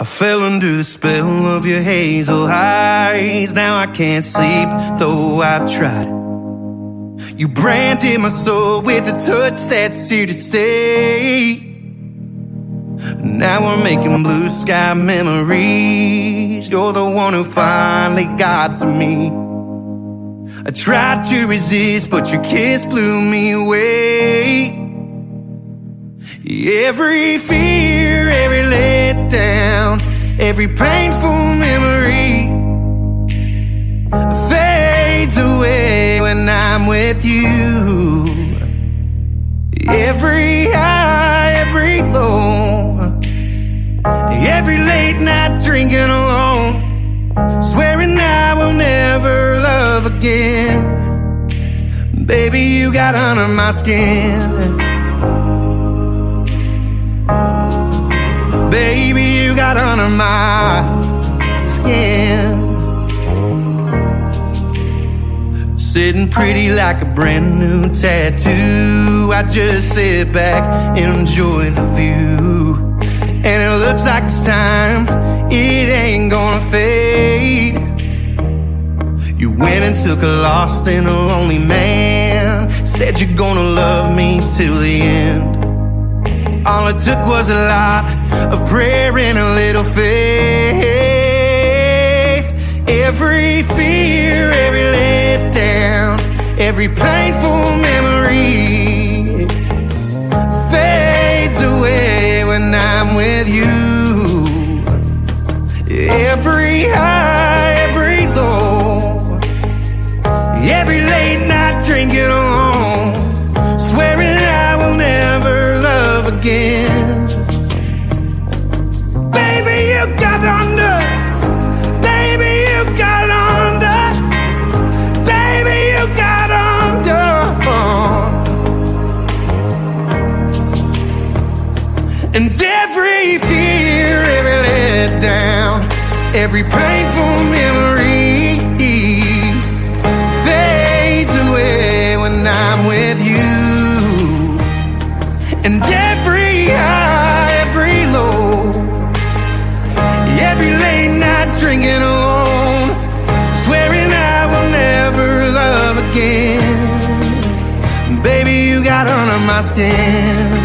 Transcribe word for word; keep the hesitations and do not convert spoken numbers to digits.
I fell under the spell of your hazel eyes. Now I can't sleep, though I've tried. You branded my soul with a touch that's here to stay. Now we're making blue sky memories. You're the one who finally got to me. I tried to resist, but your kiss blew me away. Every fear, every letdown, every painful memory fades away when I'm with you. Every high, every low, every late night drinking alone, swearing I will never love again. Baby, you got under my skin. Baby, you got under my skin. Sitting pretty like a brand new tattoo. I just sit back and enjoy the view. And it looks like this time it ain't gonna fade. You went and took a lost and a lonely man. Said you're gonna love me till the end. All it took was a lot of prayer and a little faith. Every fear, every letdown, every painful memory fades away when I'm with you. Every high, every low, every late night drinking alone, swearing I will never love again. Baby, you got under. Baby, you got under. Baby, you got under. And every fear, every letdown, every painful memory fades away when I'm with you. And every high, every low, every late night drinking alone, swearing I will never love again. Baby, you got under my skin.